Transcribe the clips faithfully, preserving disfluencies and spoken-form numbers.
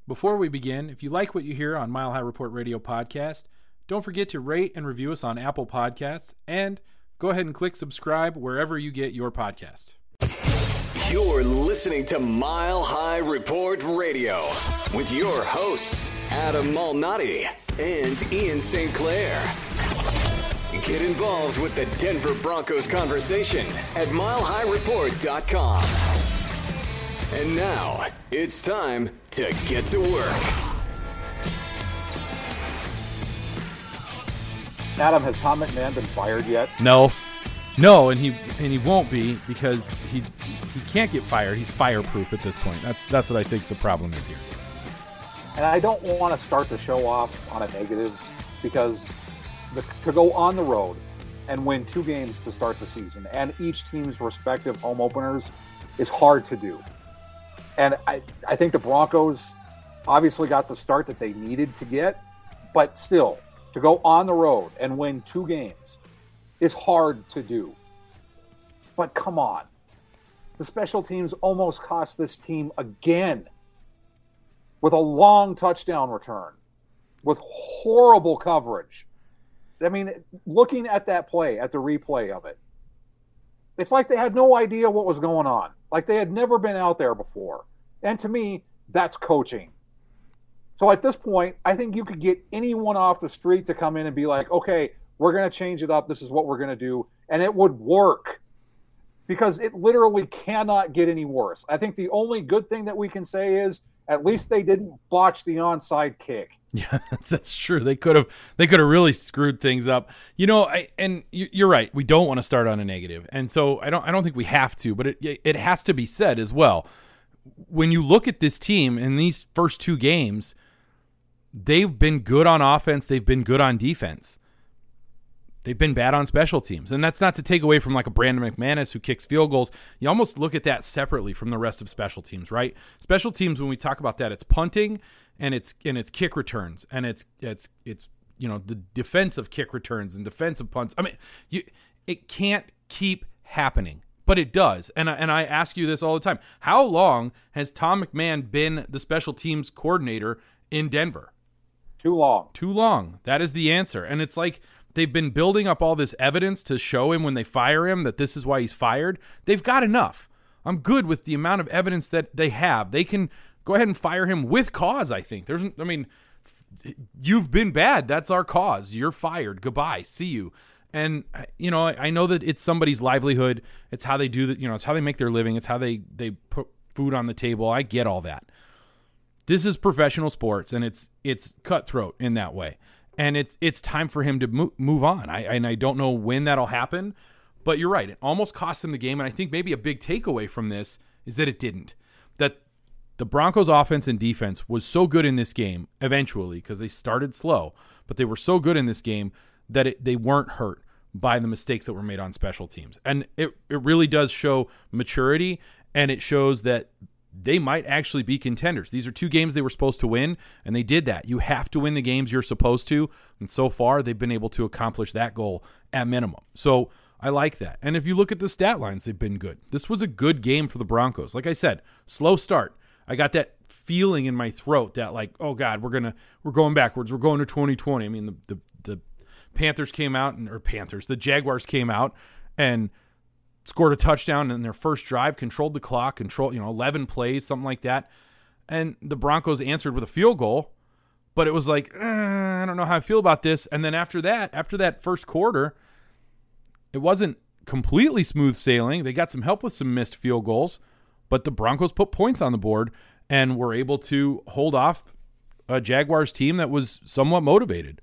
Before we begin, if you like what you hear on Mile High Report Radio podcast, don't forget to rate and review us on Apple Podcasts, and go ahead and click subscribe wherever you get your podcasts. You're listening to Mile High Report Radio with your hosts, Adam Malnati and Ian Saint Clair. Get involved with the Denver Broncos conversation at mile high report dot com. And now, it's time to get to work. Adam, has Tom McMahon been fired yet? No. No, and he and he won't be because he he can't get fired. He's fireproof at this point. That's that's what I think the problem is here. And I don't want to start the show off on a negative because the, to go on the road and win two games to start the season and each team's respective home openers is hard to do. And I, I think the Broncos obviously got the start that they needed to get, but still, to go on the road and win two games is hard to do. But come on. The special teams almost cost this team again with a long touchdown return, with horrible coverage. I mean, looking at that play, at the replay of it, it's like they had no idea what was going on. Like they had never been out there before. And to me, that's coaching. So at this point, I think you could get anyone off the street to come in and be like, okay, we're going to change it up. This is what we're going to do. And it would work because it literally cannot get any worse. I think the only good thing that we can say is at least they didn't botch the onside kick. Yeah, that's true. They could have they could have really screwed things up. You know, I and you're right. We don't want to start on a negative. And so I don't I don't think we have to, but it it has to be said as well. When you look at this team in these first two games, they've been good on offense, they've been good on defense. They've been bad on special teams. And that's not to take away from like a Brandon McManus who kicks field goals. You almost look at that separately from the rest of special teams, right? Special teams, when we talk about that, it's punting and it's and it's kick returns and it's it's it's you know the defensive kick returns and defensive punts. I mean, you it can't keep happening, but it does. And I, and I ask you this all the time: how long has Tom McMahon been the special teams coordinator in Denver? Too long. Too long. That is the answer. And it's like they've been building up all this evidence to show him when they fire him that this is why he's fired. They've got enough. I'm good with the amount of evidence that they have. They can go ahead and fire him with cause, I think. There's, I mean, you've been bad. That's our cause. You're fired. Goodbye. See you. And, you know, I know that it's somebody's livelihood. It's how they do that. You know, it's how they make their living. It's how they, they put food on the table. I get all that. This is professional sports, and it's it's cutthroat in that way. And it's it's time for him to move, move on. I and I don't know when that'll happen, but you're right. It almost cost him the game, and I think maybe a big takeaway from this is that it didn't. That the Broncos' offense and defense was so good in this game eventually because they started slow, but they were so good in this game that it, they weren't hurt by the mistakes that were made on special teams. And it, it really does show maturity, and it shows that they might actually be contenders. These are two games they were supposed to win, and they did that. You have to win the games you're supposed to, and so far they've been able to accomplish that goal at minimum. So I like that. And if you look at the stat lines, they've been good. This was a good game for the Broncos. Like I said, slow start. I got that feeling in my throat that like, oh God, we're gonna we're going backwards. We're going to twenty twenty. I mean, the the, the Panthers came out, and or Panthers, the Jaguars came out and scored a touchdown in their first drive, controlled the clock, control, you know, eleven plays, something like that. And the Broncos answered with a field goal, but it was like, eh, I don't know how I feel about this. And then after that, after that first quarter, it wasn't completely smooth sailing. They got some help with some missed field goals, but the Broncos put points on the board and were able to hold off a Jaguars team that was somewhat motivated.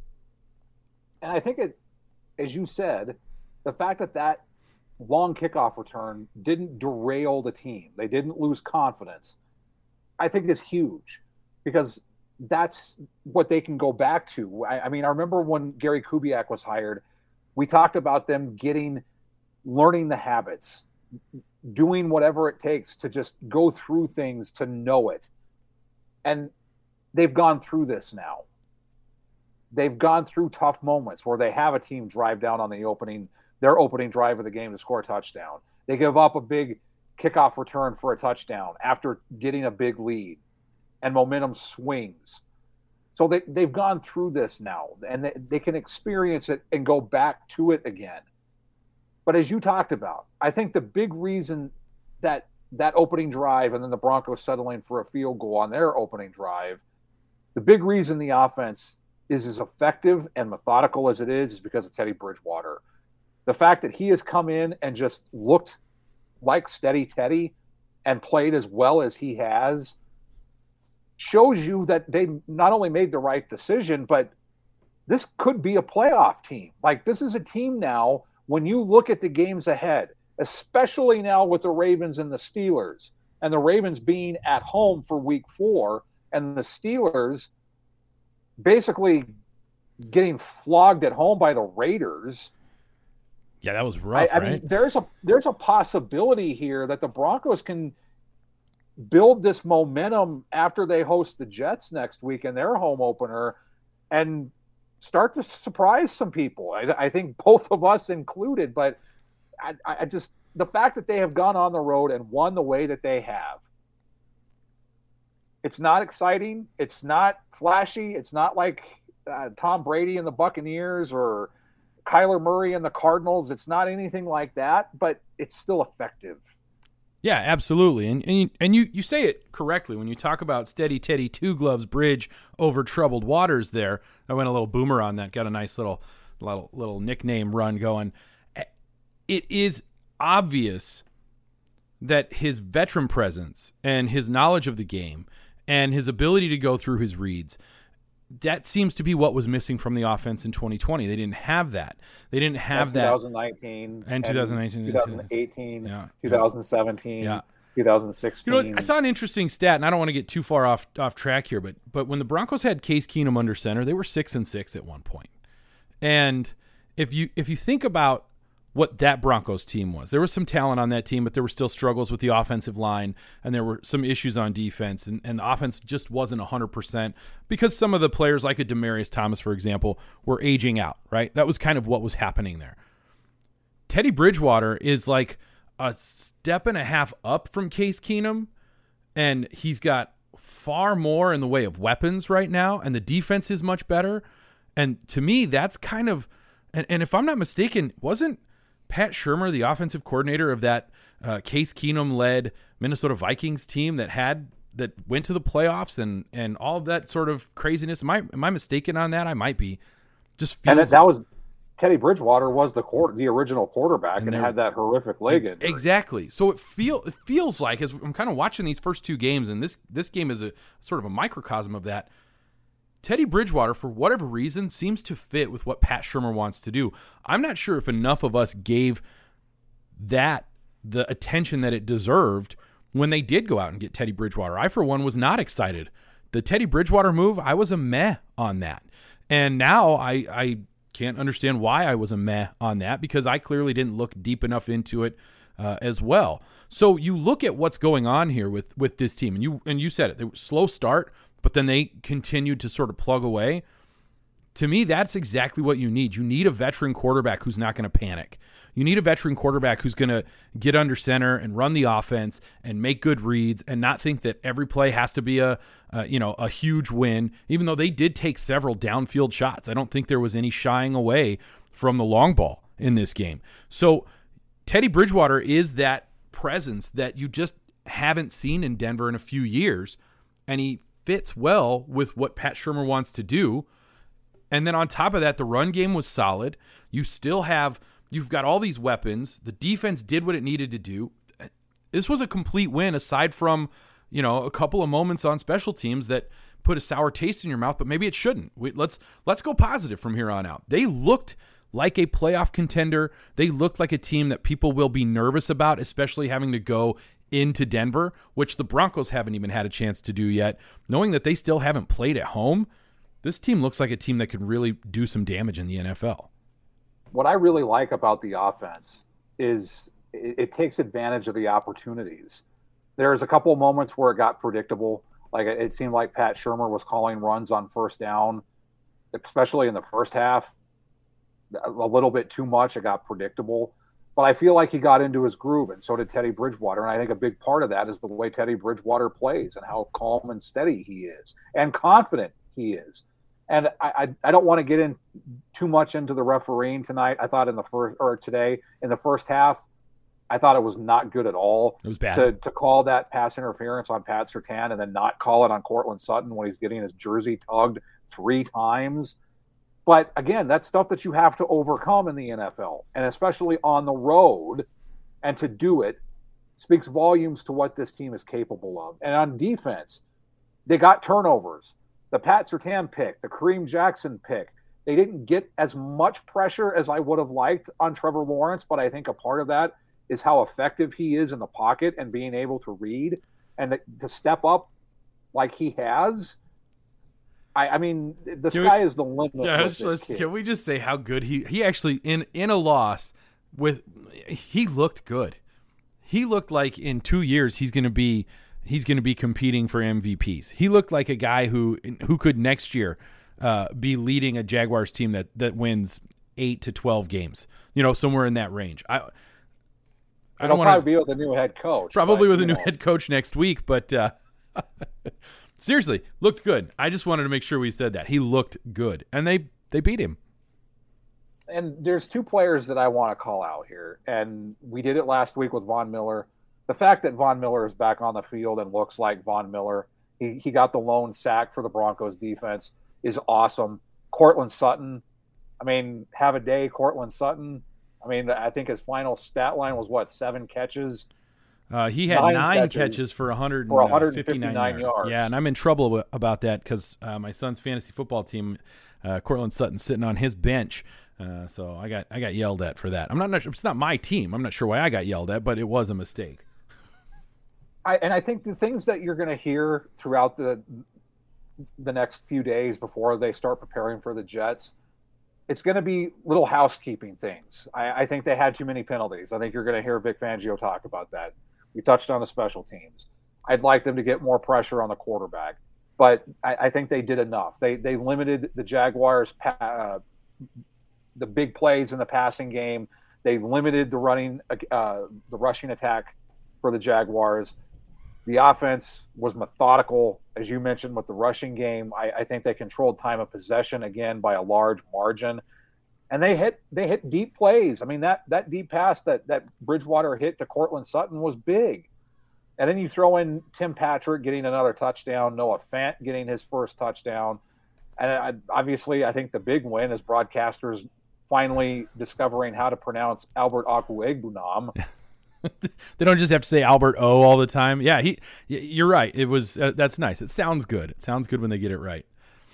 And I think it, as you said, the fact that that long kickoff return didn't derail the team. They didn't lose confidence. I think is huge because that's what they can go back to. I, I mean, I remember when Gary Kubiak was hired, we talked about them getting, learning the habits, doing whatever it takes to just go through things to know it. And they've gone through this now. They've gone through tough moments where they have a team drive down on the opening their opening drive of the game to score a touchdown. They give up a big kickoff return for a touchdown after getting a big lead. and momentum swings. So they, they've gone through this now, and they, they can experience it and go back to it again. But as you talked about, I think the big reason that that opening drive and then the Broncos settling for a field goal on their opening drive, the big reason the offense is as effective and methodical as it is is because of Teddy Bridgewater. The fact that he has come in and just looked like steady Teddy and played as well as he has shows you that they not only made the right decision, but this could be a playoff team. Like, this is a team now, when you look at the games ahead, especially now with the Ravens and the Steelers, and the Ravens being at home for week four, and the Steelers basically getting flogged at home by the Raiders. Yeah, that was rough, I, I right? mean, there's a there's a possibility here that the Broncos can build this momentum after they host the Jets next week in their home opener and start to surprise some people. I, I think both of us included, but I, I just, the fact that they have gone on the road and won the way that they have, it's not exciting. It's not flashy. It's not like uh, Tom Brady and the Buccaneers or Kyler Murray and the Cardinals. It's not anything like that, but it's still effective. Yeah, absolutely. And and, you, and you, you say it correctly when you talk about steady Teddy two gloves bridge over troubled waters there. I went a little boomer on that, got a nice little little, little nickname run going. It is obvious that his veteran presence and his knowledge of the game and his ability to go through his reads, that seems to be what was missing from the offense in twenty twenty. They didn't have that. They didn't have and that. twenty nineteen And twenty nineteen. twenty eighteen, yeah. twenty seventeen, yeah. twenty sixteen. You know, I saw an interesting stat, and I don't want to get too far off off track here, but but when the Broncos had Case Keenum under center, they were six and six at one point. And if you if you think about what that Broncos team was, there was some talent on that team, but there were still struggles with the offensive line, and there were some issues on defense, and, and the offense just wasn't one hundred percent because some of the players, like a Demaryius Thomas, for example, were aging out, right? That was kind of what was happening there. Teddy Bridgewater is like a step and a half up from Case Keenum, and he's got far more in the way of weapons right now, and the defense is much better. And to me, that's kind of, and, and if I'm not mistaken, wasn't Pat Shurmur the offensive coordinator of that uh, Case Keenum-led Minnesota Vikings team that had that went to the playoffs and and all of that sort of craziness? Am I am I mistaken on that? I might be. Just feels, and that, that was Teddy Bridgewater was the court, the original quarterback, and, and had that horrific leg injury. Exactly. So it feel it feels like, as I'm kind of watching these first two games, and this this game is a sort of a microcosm of that. Teddy Bridgewater, for whatever reason, seems to fit with what Pat Shurmur wants to do. I'm not sure if enough of us gave that the attention that it deserved when they did go out and get Teddy Bridgewater. I, for one, was not excited. The Teddy Bridgewater move, I was a meh on that. And now I, I can't understand why I was a meh on that, because I clearly didn't look deep enough into it uh, as well. So you look at what's going on here with, with this team, and you and you said it, they were slow start, but then they continued to sort of plug away. To me, that's exactly what you need. You need a veteran quarterback who's not going to panic. You need a veteran quarterback who's going to get under center and run the offense and make good reads and not think that every play has to be a, a you know, a huge win, even though they did take several downfield shots. I don't think there was any shying away from the long ball in this game. So Teddy Bridgewater is that presence that you just haven't seen in Denver in a few years, and he fits well with what Pat Shurmur wants to do. And then on top of that, the run game was solid. You still have, you've got all these weapons. The defense did what it needed to do. This was a complete win, aside from, you know, a couple of moments on special teams that put a sour taste in your mouth, but maybe it shouldn't. We, let's let's go positive from here on out. They looked like a playoff contender. They looked like a team that people will be nervous about, especially having to go into Denver, which the Broncos haven't even had a chance to do yet. Knowing that they still haven't played at home, this team looks like a team that can really do some damage in the N F L. What I really like about the offense is it, it takes advantage of the opportunities. There's a couple of moments where it got predictable. Like it seemed like Pat Shurmur was calling runs on first down, especially in the first half, a little bit too much. It got predictable. But I feel like he got into his groove, and so did Teddy Bridgewater. And I think a big part of that is the way Teddy Bridgewater plays and how calm and steady he is and confident he is. And I, I, I don't want to get in too much into the refereeing tonight. I thought in the first or today in the first half, I thought it was not good at all. It was bad to to call that pass interference on Pat Surtain and then not call it on Cortland Sutton when he's getting his jersey tugged three times. But again, that's stuff that you have to overcome in the N F L, and especially on the road. And to do it speaks volumes to what this team is capable of. And on defense, they got turnovers. The Pat Surtain pick, the Kareem Jackson pick, they didn't get as much pressure as I would have liked on Trevor Lawrence, but I think a part of that is how effective he is in the pocket and being able to read and the, to step up like he has. I, I mean, the can sky we, is the limit. Yeah, let's, let's, can we just say how good he he actually in in a loss with he looked good. He looked like in two years he's going to be he's going to be competing for M V Ps. He looked like a guy who who could next year uh, be leading a Jaguars team that that wins eight to twelve games. You know, somewhere in that range. I. I don't want to probably be with a new head coach. Probably but, with a new know. head coach next week, but uh, seriously, looked good. I just wanted to make sure we said that. He looked good, and they, they beat him. And there's two players that I want to call out here, and we did it last week with Von Miller. The fact that Von Miller is back on the field and looks like Von Miller, he, he got the lone sack for the Broncos defense, is awesome. Cortland Sutton, I mean, have a day, Cortland Sutton. I mean, I think his final stat line was, what, seven catches? Uh, he had nine, nine catches, catches for one hundred fifty-nine, for one fifty-nine yards. yards. Yeah, and I'm in trouble w- about that because uh, my son's fantasy football team, uh, Cortland Sutton, sitting on his bench. Uh, so I got I got yelled at for that. I'm not, not sure, it's not my team. I'm not sure why I got yelled at, but it was a mistake. I, and I think the things that you're going to hear throughout the the next few days before they start preparing for the Jets, it's going to be little housekeeping things. I, I think they had too many penalties. I think you're going to hear Vic Fangio talk about that. We touched on the special teams. I'd like them to get more pressure on the quarterback, but I, I think they did enough. They they limited the Jaguars' uh, the big plays in the passing game. They limited the running, uh, the rushing attack for the Jaguars. The offense was methodical, as you mentioned, with the rushing game. I, I think they controlled time of possession again by a large margin, and they hit they hit deep plays. I mean, that that deep pass that that Bridgewater hit to Cortland Sutton was big. And then you throw in Tim Patrick getting another touchdown, Noah Fant getting his first touchdown, and I, obviously, I think the big win is broadcasters finally discovering how to pronounce Albert Okwuegbunam. They don't just have to say Albert O all the time. Yeah, he. You're right. It was uh, that's nice. It sounds good. It sounds good when they get it right.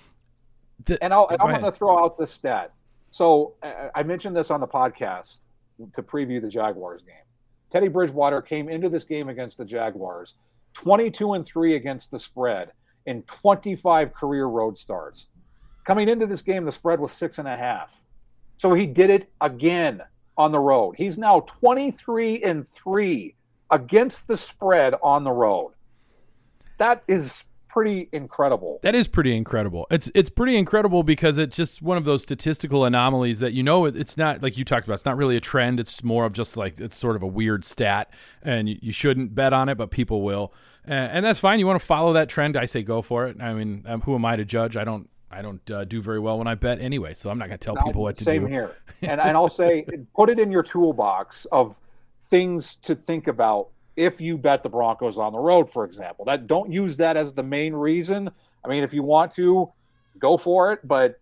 The, and I'll, and I'm going to throw out this stat. So uh, I mentioned this on the podcast to preview the Jaguars game. Teddy Bridgewater came into this game against the Jaguars, twenty-two and three against the spread in twenty-five career road starts. Coming into this game, the spread was six and a half. So he did it again on the road. He's now twenty-three and three against the spread on the road. That is pretty incredible. That is pretty incredible. It's it's pretty incredible because it's just one of those statistical anomalies that, you know, it's not like you talked about. It's not really a trend. It's more of just like it's sort of a weird stat, and you, you shouldn't bet on it, but people will, uh, and that's fine. You want to follow that trend? I say go for it. I mean, um, who am I to judge? I don't. I don't uh, do very well when I bet anyway, so I'm not going to tell no, people what to same do. Same here. And, and I'll say, put it in your toolbox of things to think about if you bet the Broncos on the road, for example. That don't use that as the main reason. I mean, if you want to, go for it, but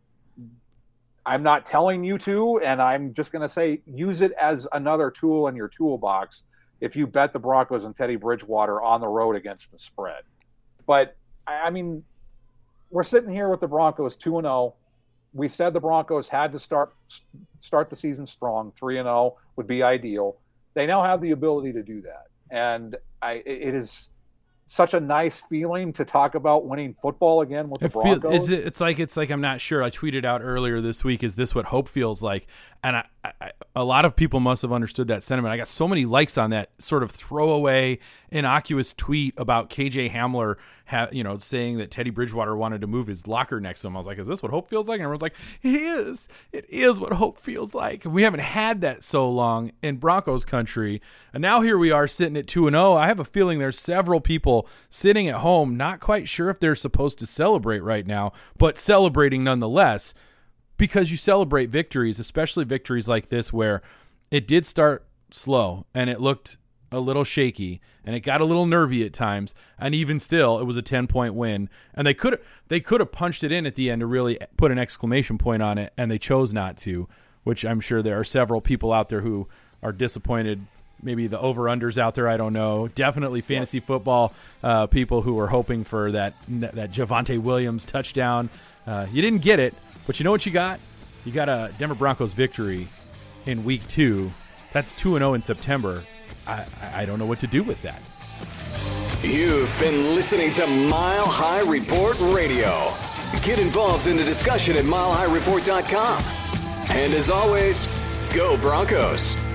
I'm not telling you to, and I'm just going to say use it as another tool in your toolbox if you bet the Broncos and Teddy Bridgewater on the road against the spread. But, I mean, we're sitting here with the Broncos two and oh. We said the Broncos had to start start the season strong. three and oh would be ideal. They now have the ability to do that. And I, it is such a nice feeling to talk about winning football again with the it feel, Broncos. Is it, it's like it's like I'm not sure. I tweeted out earlier this week, is this what hope feels like? And I, I a lot of people must have understood that sentiment. I got so many likes on that sort of throwaway, innocuous tweet about K J Hamler, ha- you know, saying that Teddy Bridgewater wanted to move his locker next to him. I was like, is this what hope feels like? And everyone's like, it is. It is what hope feels like. We haven't had that so long in Broncos country. And now here we are sitting at two and oh. I have a feeling there's several people sitting at home, not quite sure if they're supposed to celebrate right now, but celebrating nonetheless. Because you celebrate victories, especially victories like this where it did start slow and it looked a little shaky and it got a little nervy at times, and even still it was a ten-point win, and they could they could have punched it in at the end to really put an exclamation point on it, and they chose not to, which I'm sure there are several people out there who are disappointed. Maybe the over-unders out there, I don't know. Definitely fantasy football uh, people who were hoping for that that Javonte Williams touchdown. Uh, you didn't get it. But you know what you got? You got a Denver Broncos victory in week two. That's two and oh in September. I, I don't know what to do with that. You've been listening to Mile High Report Radio. Get involved in the discussion at mile high report dot com. And as always, go Broncos.